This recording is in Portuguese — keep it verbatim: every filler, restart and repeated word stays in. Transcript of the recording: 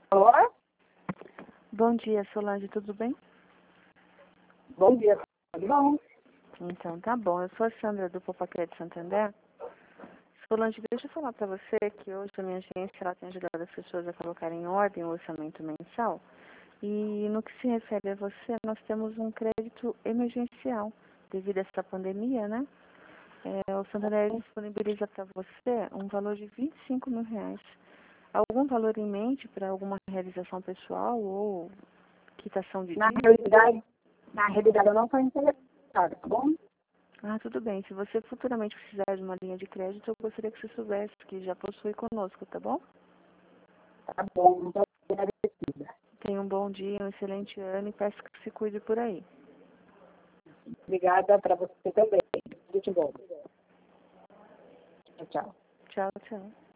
Alô? Bom dia, Solange, tudo bem? Bom dia, tudo bom? Então, tá bom. Eu sou a Sandra do Popaquete Santander. Solange, deixa eu falar para você que hoje a minha agência ela tem ajudado as pessoas a colocarem em ordem o orçamento mensal. E no que se refere a você, nós temos um crédito emergencial devido a essa pandemia, né? É, o Santander disponibiliza para você um valor de vinte e cinco mil reais. Algum valor em mente para alguma realização pessoal ou quitação de Na dívida? realidade, na realidade eu não estou interessada, tá bom? Ah, tudo bem. Se você futuramente precisar de uma linha de crédito, eu gostaria que você soubesse que já possui conosco, tá bom? Tá bom, muito agradecida. Tenha um bom dia, um excelente ano e peço que se cuide por aí. Obrigada para você também. Tudo de bom. Tchau, tchau. Tchau, tchau.